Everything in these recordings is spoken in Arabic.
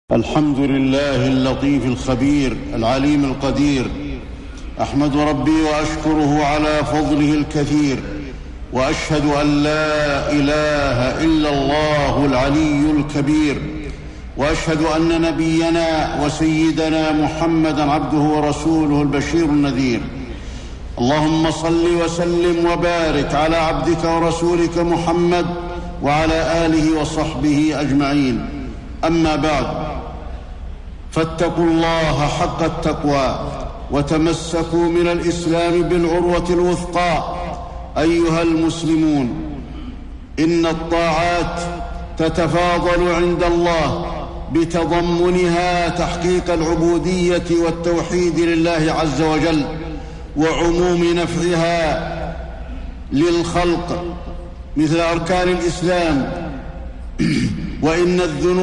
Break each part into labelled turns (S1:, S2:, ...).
S1: الحمد لله اللطيف الخبير العليم القدير، أحمد ربي وأشكره على فضله الكثير، وأشهد أن لا إله إلا الله العلي الكبير، وأشهد أن نبينا وسيدنا محمدًا عبده ورسوله البشير النذير. اللهم صل وسلم وبارك على عبدك ورسولك محمد وعلى آله وصحبه أجمعين. أما بعد، فاتقوا الله حق التقوى وتمسكوا من الإسلام بالعروة الوثقى. أيها المسلمون، إن الطاعات تتفاضل عند الله بتضمنها تحقيق العبودية والتوحيد لله عز وجل وعموم نفعها للخلق مثل أركان الإسلام. وإن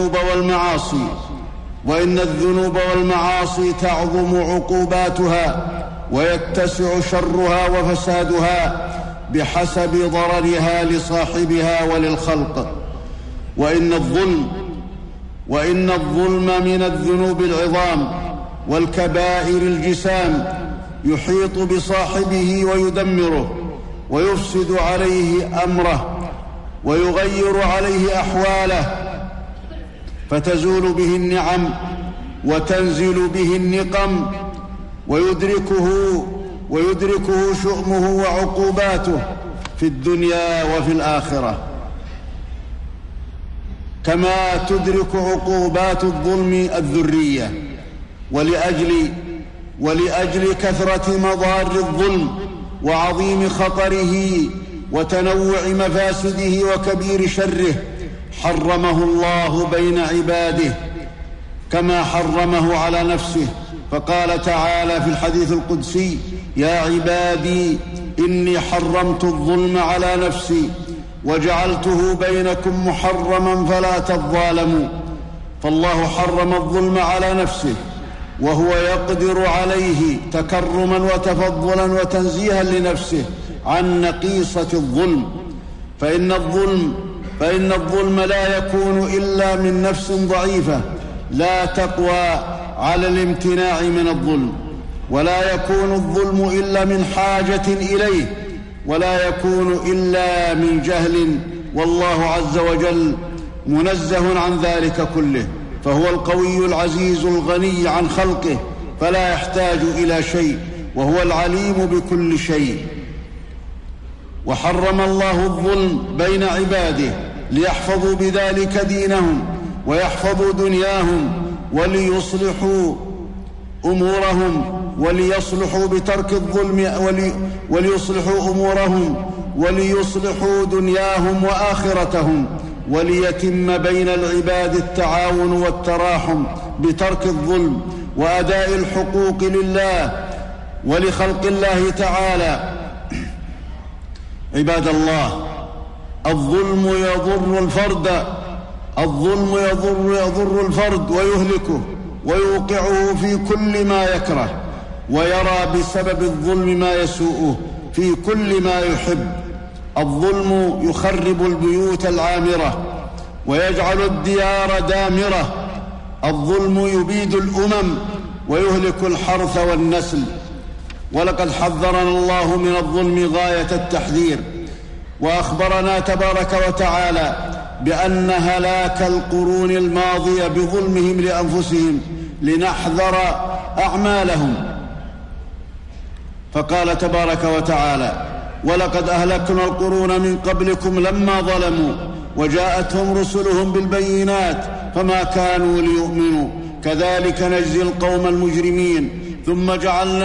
S1: الذنوب والمعاصي تعظم عقوباتها ويتسع شرها وفسادها بحسب ضررها لصاحبها وللخلق. وإن الظلم من الذنوب العظام والكبائر الجسام، يحيط بصاحبه ويدمره ويفسد عليه أمره ويغير عليه أحواله، فتزول به النعم وتنزل به النقم، ويدركه شؤمه وعقوباته في الدنيا وفي الآخرة، كما تدرك عقوبات الظلم الذرية. ولأجل كثرة مضار الظلم وعظيم خطره وتنوع مفاسده وكبير شره، حرمه الله بين عباده كما حرمه على نفسه، فقال تعالى في الحديث القدسي: يا عبادي إني حرمت الظلم على نفسي وجعلته بينكم محرما فلا تظالموا. فالله حرم الظلم على نفسه وهو يقدر عليه تكرما وتفضلا وتنزيها لنفسه عن نقيصة الظلم، فإن الظلم لا يكون إلا من نفس ضعيفة لا تقوى على الامتناع من الظلم، ولا يكون الظلم إلا من حاجة إليه، ولا يكون إلا من جهل، والله عز وجل منزه عن ذلك كله، فهو القوي العزيز الغني عن خلقه فلا يحتاج إلى شيء، وهو العليم بكل شيء. وحرم الله الظلم بين عباده ليحفظوا بذلك دينهم ويحفظوا دنياهم وليصلحوا أمورهم وليصلحوا بترك الظلم وليصلحوا أمورهم وليصلحوا دنياهم وآخرتهم، وليتم بين العباد التعاون والتراحم بترك الظلم وأداء الحقوق لله ولخلق الله تعالى. عباد الله، الظلم يضر الفرد ويهلكه ويوقعه في كل ما يكره، ويرى بسبب الظلم ما يسوءه في كل ما يحب. الظلم يخرب البيوت العامرة ويجعل الديار دامرة. الظلم يبيد الأمم ويهلك الحرث والنسل. ولقد حذرنا الله من الظلم غاية التحذير، وأخبرنا تبارك وتعالى بأن هلاك القرون الماضية بظلمهم لأنفسهم لنحذر أعمالهم، فقال تبارك وتعالى: ولقد أهلكنا القرون من قبلكم لما ظلموا وجاءتهم رسلهم بالبينات فما كانوا ليؤمنوا كذلك نجزي القوم المجرمين ثم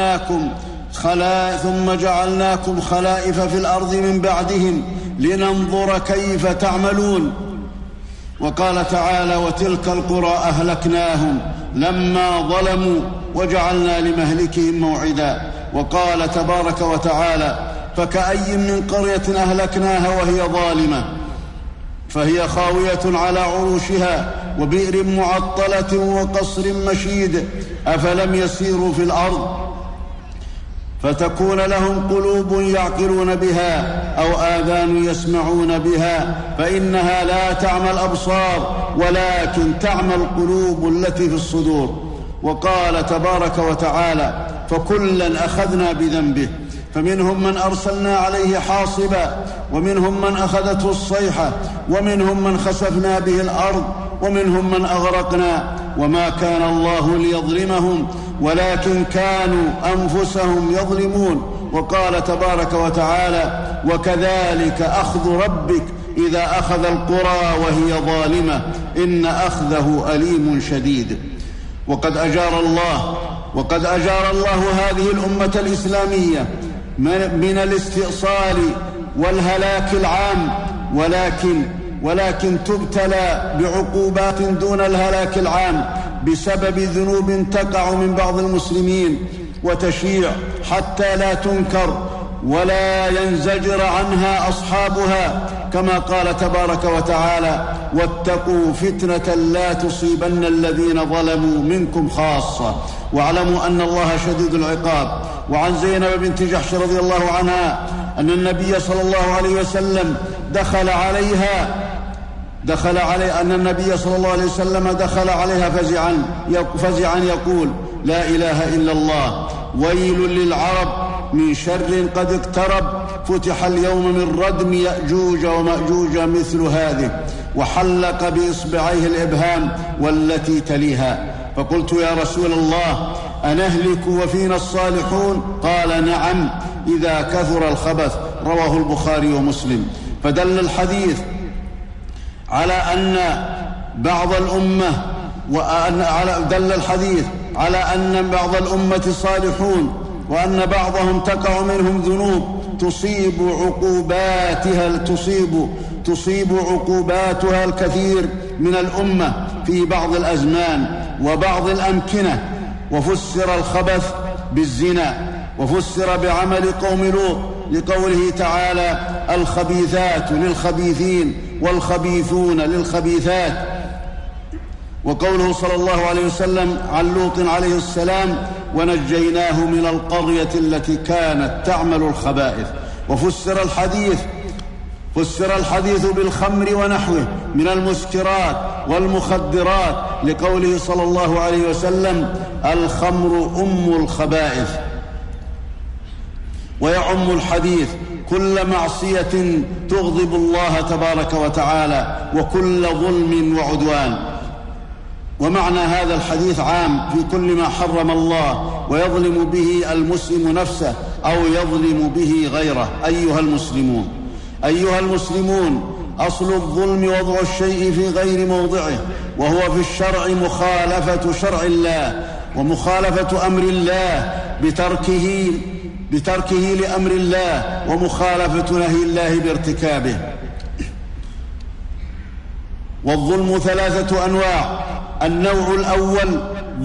S1: جعلناكم خلائف في الأرض من بعدهم لننظر كيف تعملون. وقال تعالى: وتلك القرى أهلكناهم لما ظلموا وجعلنا لمهلكهم موعدا. وقال تبارك وتعالى: فكأي من قرية أهلكناها وهي ظالمة فهي خاوية على عروشها وبئر معطلة وقصر مشيد أفلم يسيروا في الأرض فتكون لهم قلوب يعقلون بها أو آذان يسمعون بها، فإنها لا تعمى الأبصار ولكن تعمى القلوب التي في الصدور. وقال تبارك وتعالى: فكلا أخذنا بذنبه، فمنهم من أرسلنا عليه حاصبا، ومنهم من أخذته الصيحة، ومنهم من خسفنا به الأرض، ومنهم من أغرقنا، وما كان الله ليظلمهم ولكن كانوا أنفسهم يظلمون. وقال تبارك وتعالى: وكذلك أخذ ربك إذا أخذ القرى وهي ظالمة إن أخذه أليم شديد. وقد أجار الله هذه الأمة الإسلامية من الاستئصال والهلاك العام، ولكن تبتلى بعقوبات دون الهلاك العام بسبب ذنوب تقع من بعض المسلمين وتشيع حتى لا تنكر ولا ينزجر عنها أصحابها، كما قال تبارك وتعالى: واتقوا فتنة لا تصيبن الذين ظلموا منكم خاصة واعلموا أن الله شديد العقاب. وعن زينب بنت جحش رضي الله عنها أن النبي صلى الله عليه وسلم دخل عليها فزعا يقول: لا إله إلا الله، ويل للعرب من شر قد اقترب، فتح اليوم من ردم يأجوج ومأجوج مثل هذه، وحلق بإصبعيه الإبهام والتي تليها. فقلت: يا رسول الله، أنهلك وفينا الصالحون؟ قال: نعم، إذا كثر الخبث. رواه البخاري ومسلم. فدل الحديث على أن بعض الأمة صالحون، وأن بعضهم تقع منهم ذنوب تصيب عقوباتها الكثير من الأمة في بعض الأزمان وبعض الأمكنة. وفسر الخبث بالزنا، وفسر بعمل قوم لوط لقوله تعالى: الخبيثات للخبيثين والخبيثون للخبيثات. وقوله صلى الله عليه وسلم عن لوط عليه السلام: ونجيناه من القرية التي كانت تعمل الخبائث. وفسر الحديث بالخمر ونحوه من المسكرات والمخدرات لقوله صلى الله عليه وسلم: الخمر أم الخبائث. ويعم الحديث كل معصية تغضب الله تبارك وتعالى وكل ظلم وعدوان. ومعنى هذا الحديث عام في كل ما حرم الله ويظلم به المسلم نفسه أو يظلم به غيره. أيها المسلمون، أصل الظلم وضع الشيء في غير موضعه، وهو في الشرع مخالفة شرع الله ومخالفة أمر الله بتركه لأمر الله، ومخالفة نهي الله بارتكابه. والظلم 3 أنواع: النوع الأول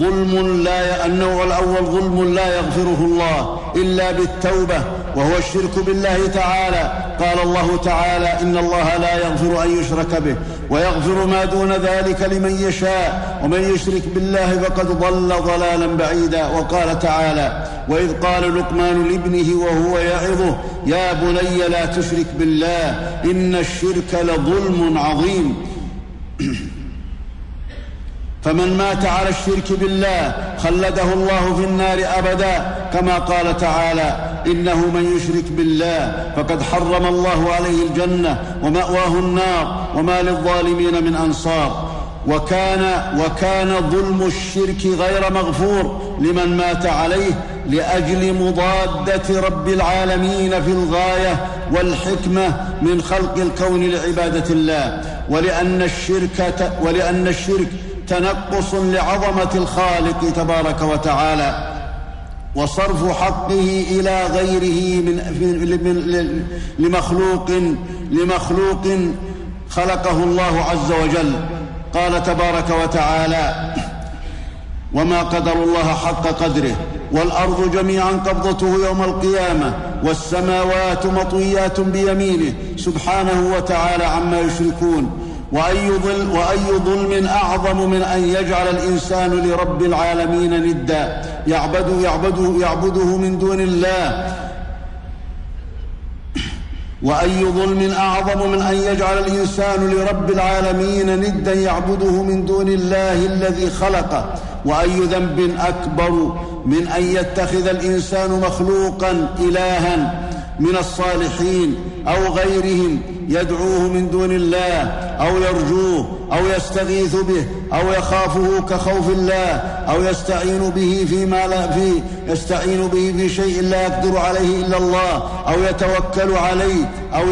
S1: ظلم لا يغفره الله إلا بالتوبة، وهو الشرك بالله تعالى. قال الله تعالى: إن الله لا يغفر أن يشرك به ويغفر ما دون ذلك لمن يشاء، ومن يشرك بالله فقد ضل ضلالا بعيدا. وقال تعالى: وإذ قال لقمان لابنه وهو يعظه: يا بني لا تشرك بالله إن الشرك لظلم عظيم. فمن مات على الشرك بالله خلده الله في النار أبدا، كما قال تعالى: إنه من يشرك بالله فقد حرم الله عليه الجنة ومأواه النار وما للظالمين من أنصار. وكان ظلم الشرك غير مغفور لمن مات عليه لأجل مضادة رب العالمين في الغاية والحكمة من خلق الكون لعبادة الله، ولأن الشرك تنقص لعظمة الخالق تبارك وتعالى، وصرف حقه إلى غيره لمخلوق خلقه الله عز وجل. قال تبارك وتعالى: وما قدر الله حق قدره والأرض جميعا قبضته يوم القيامة والسماوات مطويات بيمينه سبحانه وتعالى عما يشركون. وأي ظلم أعظم من أن يجعل الإنسان لرب العالمين ندا يعبده من دون الله. وأي ظلم أعظم من أن يجعل الإنسان لرب العالمين ندا يعبده من دون الله الذي خلقه. وأي ذنب أكبر من أن يتخذ الإنسان مخلوقا إلها من الصالحين أو غيرهم يدعوه من دون الله أو يرجوه أو يستغيث به أو يخافه كخوف الله أو يستعين به في شيء لا يقدر عليه إلا الله أو يتوكل عليه أو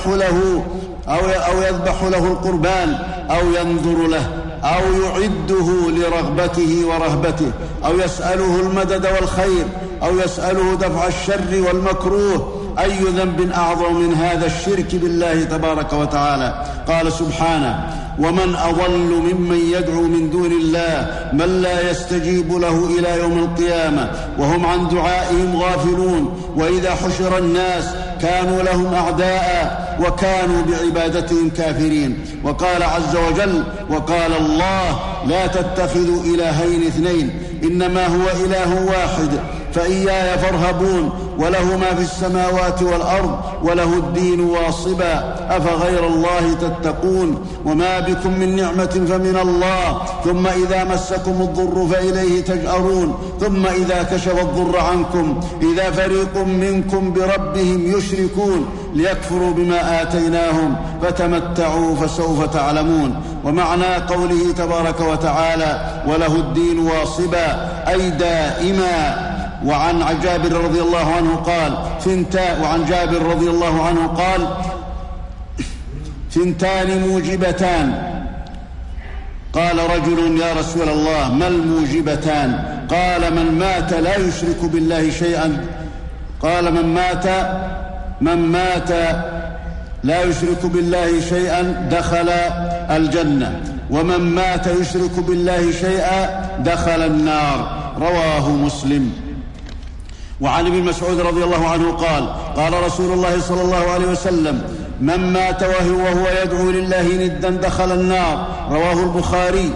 S1: يذبح له القربان أو ينذر له أو يعده لرغبته ورهبته أو يسأله المدد والخير أو يسأله دفع الشر والمكروه. أي ذنب أعظم من هذا الشرك بالله تبارك وتعالى؟ قال سبحانه: ومن أضل ممن يدعو من دون الله من لا يستجيب له إلى يوم القيامة وهم عن دعائهم غافلون وإذا حشر الناس كانوا لهم أعداء وكانوا بعبادتهم كافرين. وقال عز وجل: وقال الله لا تتخذوا إلهين اثنين إنما هو إله واحد فإياي فارهبون وله ما في السماوات والأرض وله الدين واصبا أفغير الله تتقون وما بكم من نعمة فمن الله ثم إذا مسكم الضر فإليه تجأرون ثم إذا كشف الضر عنكم إذا فريق منكم بربهم يشركون ليكفروا بما آتيناهم فتمتعوا فسوف تعلمون. ومعنى قوله تبارك وتعالى وله الدين واصبا أي دائما. وعن جابر رضي الله عنه قال ثنتان موجبتان. قال رجل: يا رسول الله ما الموجبتان؟ قال: من مات لا يشرك بالله شيئا. قال: من مات لا يشرك بالله شيئا دخل الجنة ومن مات يشرك بالله شيئا دخل النار. رواه مسلم. وعن ابن مسعود رضي الله عنه قال رسول الله صلى الله عليه وسلم: من مات وهو يدعو لله ندا دخل النار. رواه البخاري.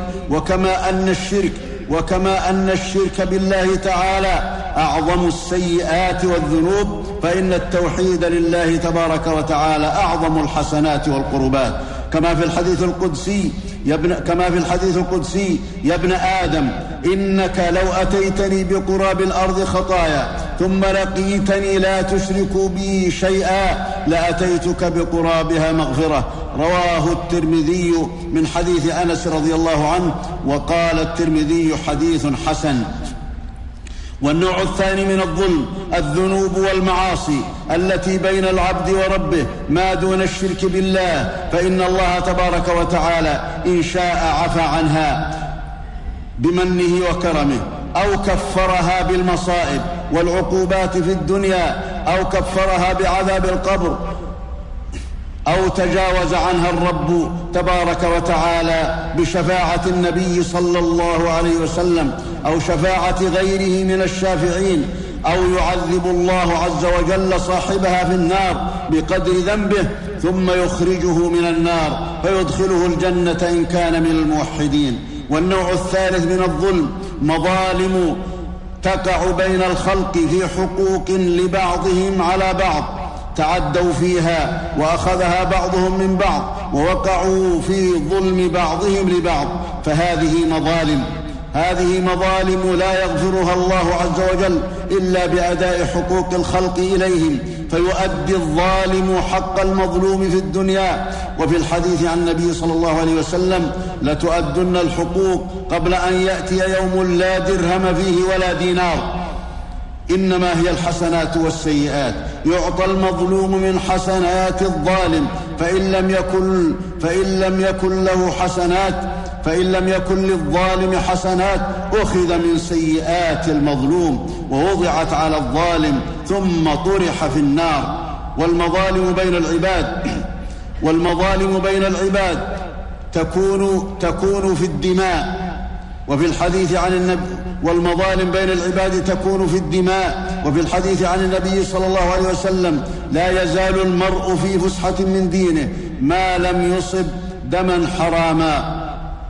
S1: وكما أن الشرك بالله تعالى أعظم السيئات والذنوب فإن التوحيد لله تبارك وتعالى أعظم الحسنات والقربات. كما في الحديث القدسي: يا ابن آدم إنك لو أتيتني بقراب الأرض خطايا ثم لقيتني لا تشرك بي شيئا لأتيتك بقرابها مغفرة. رواه الترمذي من حديث أنس رضي الله عنه. وقال الترمذي: حديث حسن. والنوع الثاني من الظلم الذنوب والمعاصي التي بين العبد وربه ما دون الشرك بالله، فإن الله تبارك وتعالى إن شاء عفى عنها بمنه وكرمه أو كفرها بالمصائب والعقوبات في الدنيا أو كفرها بعذاب القبر أو تجاوز عنها الرب تبارك وتعالى بشفاعة النبي صلى الله عليه وسلم أو شفاعة غيره من الشافعين أو يعذب الله عز وجل صاحبها في النار بقدر ذنبه ثم يخرجه من النار فيدخله الجنة إن كان من الموحدين. والنوع الثالث من الظلم مظالم تقع بين الخلق في حقوق لبعضهم على بعض تعدوا فيها وأخذها بعضهم من بعض ووقعوا في ظلم بعضهم لبعض، فهذه مظالم لا يغفرها الله عز وجل إلا بأداء حقوق الخلق إليهم، فيؤدي الظالم حق المظلوم في الدنيا. وفي الحديث عن النبي صلى الله عليه وسلم: لتؤدن الحقوق قبل أن يأتي يوم لا درهم فيه ولا دينار. إنما هي الحسنات والسيئات، يعطى المظلوم من حسنات الظالم فإن لم يكن للظالم حسنات أخذ من سيئات المظلوم ووضعت على الظالم ثم طرح في النار. والمظالم بين العباد تكون في الدماء. وفي الحديث عن النبي والمظالم بين العباد تكون في الدماء. وفي الحديث عن النبي صلى الله عليه وسلم: لا يزال المرء في فسحة من دينه ما لم يصب دما حراما.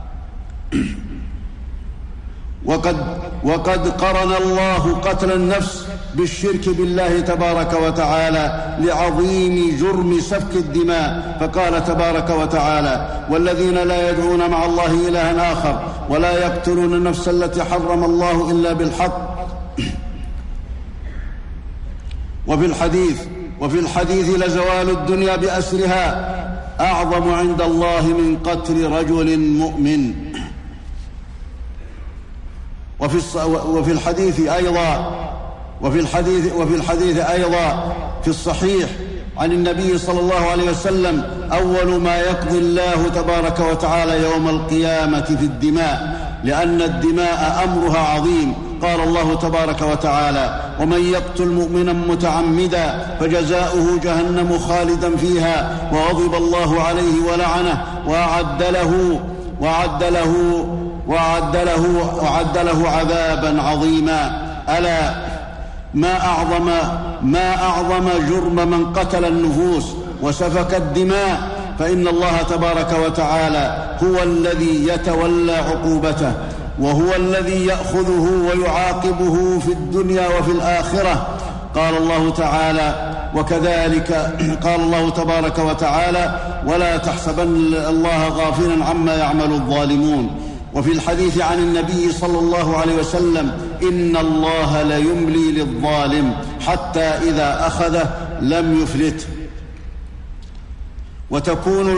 S1: وقد قرن الله قتل النفس بالشرك بالله تبارك وتعالى لعظيم جرم سفك الدماء، فقال تبارك وتعالى: والذين لا يدعون مع الله إلها آخر ولا يقتلون النفس التي حرم الله إلا بالحق. وفي الحديث لزوال الدنيا بأسرها أعظم عند الله من قتل رجل مؤمن. وفي الحديث أيضا في الصحيح عن النبي صلى الله عليه وسلم: أول ما يقضي الله تبارك وتعالى يوم القيامة في الدماء، لأن الدماء أمرها عظيم. قال الله تبارك وتعالى: ومن يقتل مؤمنا متعمدا فجزاؤه جهنم خالدا فيها وغضب الله عليه ولعنه وأعد له عذابا عظيما. ألا ما أعظم جرم من قتل النفوس وسفك الدماء، فإن الله تبارك وتعالى هو الذي يتولى عقوبته، وهو الذي يأخذه ويعاقبه في الدنيا وفي الآخرة. قال الله تعالى: وكذلك قال الله تبارك وتعالى: ولا تحسبن الله غافلا عما يعمل الظالمون. وفي الحديث عن النبي صلى الله عليه وسلم: إن الله ليملي للظالم حتى إذا أخذه لم يفلته. وتكون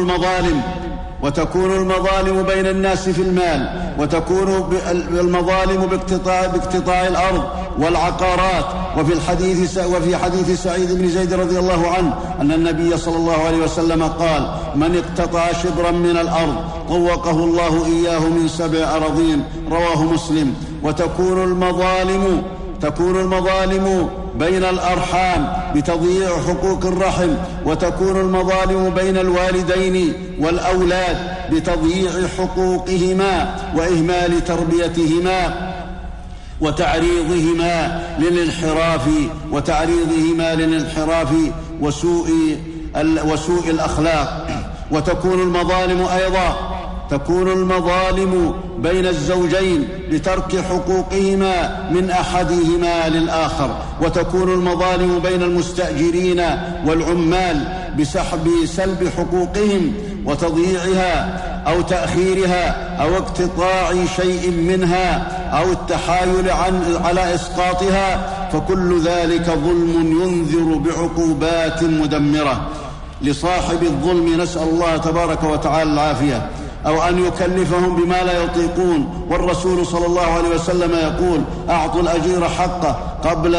S1: المظالم بين الناس في المال، وتكون المظالم باقتطاع الأرض والعقارات. وفي حديث سعيد بن زيد رضي الله عنه أن النبي صلى الله عليه وسلم قال: من اقتطع شبرا من الأرض طوقه الله إياه من 7 أراضين. رواه مسلم. وتكون المظالم بين الأرحام بتضييع حقوق الرحم، وتكون المظالم بين الوالدين والأولاد بتضييع حقوقهما وإهمال تربيتهما وتعريضهما للانحراف وسوء الأخلاق. تكون المظالم بين الزوجين بترك حقوقهما من أحدهما للآخر. وتكون المظالم بين المستأجرين والعمال بسلب حقوقهم وتضييعها أو تأخيرها أو اقتطاع شيء منها أو التحايل على إسقاطها، فكل ذلك ظلم ينذر بعقوبات مدمرة. لصاحب الظلم نسأل الله تبارك وتعالى العافية، أو أن يكلفهم بما لا يطيقون. والرسول صلى الله عليه وسلم يقول: أعطوا الأجير حقه قبل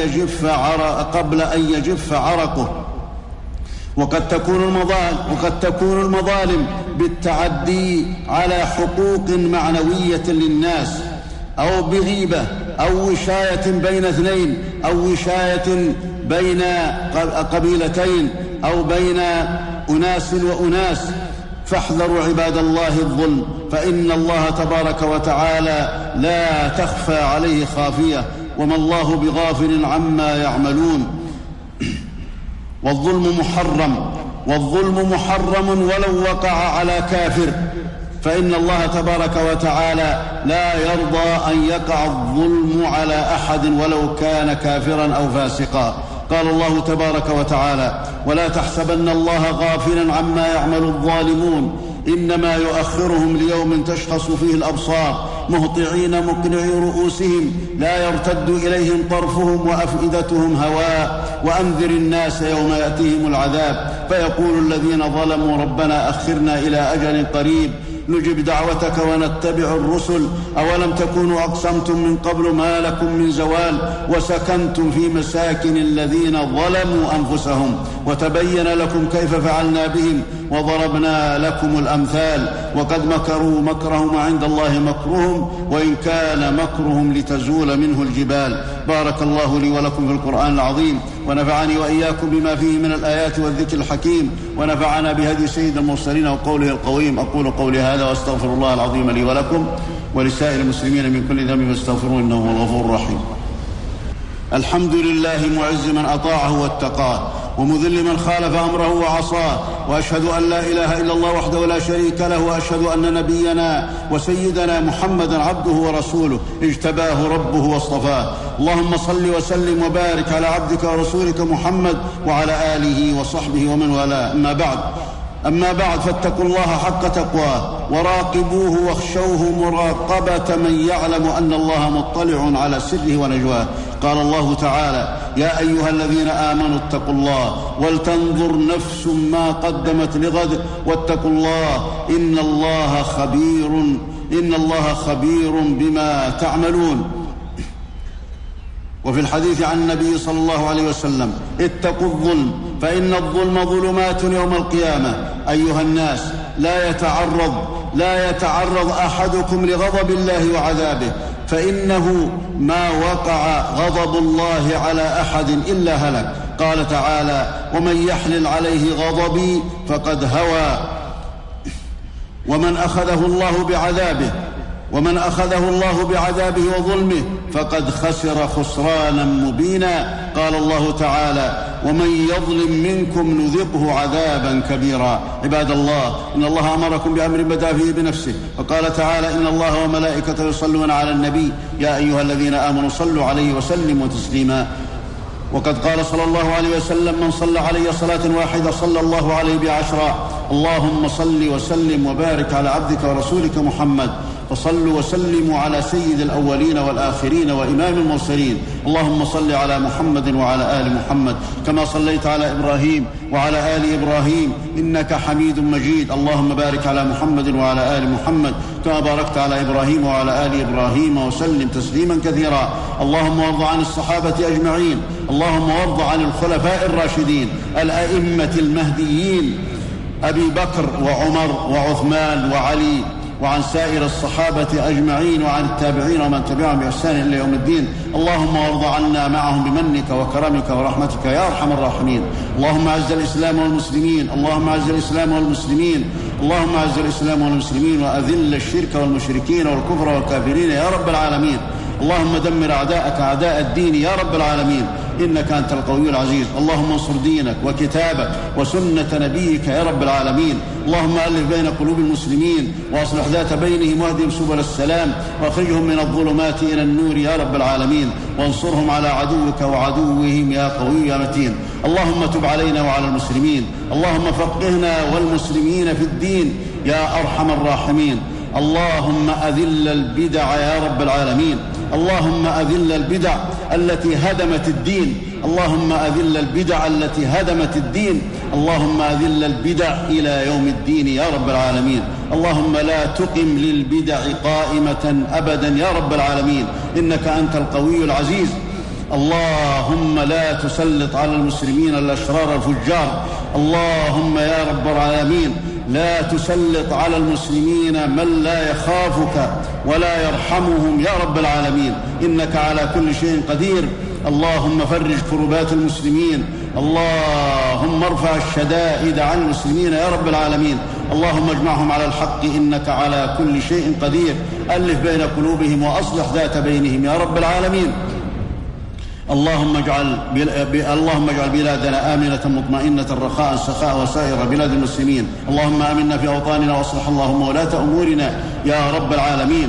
S1: أن يجف عرقه. وقد تكون المظالم بالتعدي على حقوق معنوية للناس، أو بغيبة، أو وشاية بين اثنين، أو وشاية بين قبيلتين، أو بين أناس وأناس. فاحذروا عباد الله الظلم، فإن الله تبارك وتعالى لا تخفى عليه خافية، وما الله بغافل عما يعملون. والظلم محرم ولو وقع على كافر، فإن الله تبارك وتعالى لا يرضى أن يقع الظلم على أحد ولو كان كافرا أو فاسقا. قال الله تبارك وتعالى: ولا تحسبن الله غافلا عما يعمل الظالمون، إنما يؤخرهم ليوم تشخص فيه الأبصار مهطعين مقنعي رؤوسهم لا يرتد إليهم طرفهم وأفئدتهم هواء. وأنذر الناس يوم يأتيهم العذاب فيقول الذين ظلموا ربنا أخرنا إلى أجل قريب نجب دعوتك ونتبع الرسل أولم تكونوا أقسمتم من قبل ما لكم من زوال وسكنتم في مساكن الذين ظلموا أنفسهم وتبين لكم كيف فعلنا بهم وضربنا لكم الأمثال وقد مكروا مكرهم وعند الله مكرهم وإن كان مكرهم لتزول منه الجبال. بارك الله لي ولكم في القرآن العظيم ونفعني وإياكم بما فيه من الآيات والذكر الحكيم ونفعنا بهدي سيد المرسلين وقوله القويم. أقول قولي هذا واستغفر الله العظيم لي ولكم ولسائر المسلمين من كل ذنب فاستغفروه إنه هو الغفور الرحيم. الحمد لله معز من أطاعه واتقاه ومذل من خالف أمره وعصاه، وأشهد أن لا إله إلا الله وحده لا شريك له، وأشهد أن نبينا وسيدنا محمدا عبده ورسوله اجتباه ربه واصطفاه. اللهم صل وسلم وبارك على عبدك ورسولك محمد وعلى آله وصحبه ومن والاه. أما بعد فاتقوا الله حق تقواه وراقبوه واخشوه مراقبة من يعلم أن الله مطلع على سره ونجواه. قال الله تعالى: يا أيها الذين آمنوا اتقوا الله ولتنظر نفس ما قدمت لغد واتقوا الله إن الله خبير بما تعملون. وفي الحديث عن النبي صلى الله عليه وسلم: اتقوا الظلم فإن الظلم ظلمات يوم القيامة. أيها الناس، لا يتعرض أحدكم لغضب الله وعذابه، فإنه ما وقع غضب الله على أحد إلا هلك. قال تعالى: ومن يحلل عليه غضبي فقد هوى. ومن أخذه الله بعذابه وظلمه فقد خسر خسرانا مبينا. قال الله تعالى: ومن يظلم منكم نذقه عذابا كبيرا. عباد الله، إن الله أمركم بأمر بدأ فيه بنفسه، وقال تعالى: إن الله وملائكته يصلون على النبي يا أيها الذين آمنوا صلوا عليه وسلموا تسليما. وقد قال صلى الله عليه وسلم: من صلى علي صلاة واحدة صلى الله عليه ب10. اللهم صل وسلم وبارك على عبدك ورسولك محمد، وصلوا وسلموا على سيد الأولين والآخرين وإمام المرسلين. اللهم صل على محمد وعلى آل محمد كما صليت على إبراهيم وعلى آل إبراهيم إنك حميد مجيد. اللهم بارك على محمد وعلى آل محمد كما باركت على إبراهيم وعلى آل إبراهيم وسلم تسليما كثيرا. اللهم وارض عن الصحابة أجمعين. اللهم وارض عن الخلفاء الراشدين الأئمة المهديين أبي بكر وعمر وعثمان وعلي، وعن سائر الصحابة أجمعين، وعن التابعين ومن تبعهم بإحسان إلى يوم الدين. اللهم وارض عنا معهم بمنك وكرمك ورحمتك يا أرحم الراحمين. اللهم أعز الإسلام والمسلمين، اللهم أعز الإسلام والمسلمين، اللهم أعز الإسلام والمسلمين، وأذل الشرك والمشركين والكفر والكافرين يا رب العالمين. اللهم دمر أعداءك أعداء الدين يا رب العالمين، إنك أنت القوي العزيز. اللهم انصر دينك وكتابك وسنة نبيك يا رب العالمين. اللهم ألف بين قلوب المسلمين وأصلح ذات بينهم واهدهم سبل السلام واخرجهم من الظلمات إلى النور يا رب العالمين، وانصرهم على عدوك وعدوهم يا قوي يا متين. اللهم تب علينا وعلى المسلمين، اللهم فقهنا والمسلمين في الدين يا أرحم الراحمين. اللهم أذل البدع يا رب العالمين، اللهم أذل البدع التي هدمت الدين، اللهم أذل البدع التي هدمت الدين، اللهم أذل البدع إلى يوم الدين يا رب العالمين. اللهم لا تقم للبدع قائمة أبدا يا رب العالمين، إنك أنت القوي العزيز. اللهم لا تسلط على المسلمين الأشرار الفجار، اللهم يا رب العالمين لا تسلط على المسلمين من لا يخافك ولا يرحمهم يا رب العالمين، إنك على كل شيء قدير. اللهم فرج كربات المسلمين، اللهم ارفع الشدائد عن المسلمين يا رب العالمين. اللهم اجمعهم على الحق إنك على كل شيء قدير. ألف بين قلوبهم وأصلح ذات بينهم يا رب العالمين. اللهم اجعل بلادنا آمنة مطمئنة رخاء سخاء وسائر بلاد المسلمين. اللهم آمنا في أوطاننا واصلح اللهم ولاة أمورنا يا رب العالمين.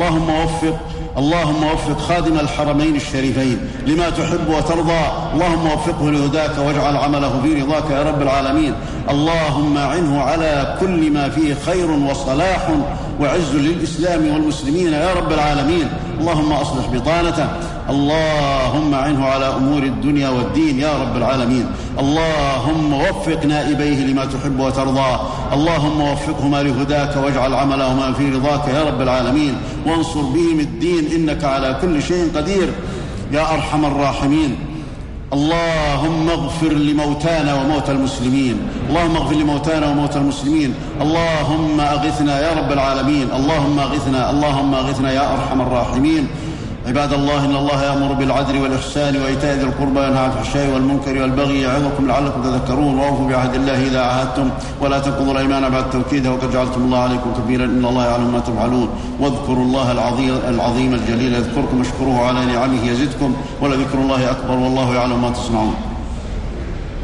S1: اللهم وفق خادم الحرمين الشريفين لما تحب وترضى، اللهم وفقه لهداك واجعل عمله في رضاك يا رب العالمين. اللهم أعنه على كل ما فيه خير وصلاح وعز للإسلام والمسلمين يا رب العالمين. اللهم أصلح بطانته، اللهم أعنه على أمور الدنيا والدين يا رب العالمين. اللهم وفق نائبيه لما تحب وترضى، اللهم وفقهما لهداك واجعل عملهما في رضاك يا رب العالمين، وانصر بهم الدين إنك على كل شيء قدير يا أرحم الراحمين. اللهم اغفر لموتانا وموتى المسلمين، اللهم اغفر لموتانا وموتى المسلمين. اللهم أغثنا يا رب العالمين، اللهم أغثنا، اللهم أغثنا يا أرحم الراحمين. عباد الله، إن الله يأمر بالعدل والإحسان وإيتاء ذي القربى وينهى عن الفحشاء والمنكر والبغي يعظكم لعلكم تذكرون. وأوفوا بعهد الله إذا عاهدتم ولا تنقضوا الأيمان بعد توكيدها وقد جعلتم الله عليكم كبيرا إن الله يعلم ما تفعلون. واذكروا الله العظيم الجليل يذكركم واشكروه على نعمه يزدكم ولذكر الله أكبر والله يعلم ما تصنعون.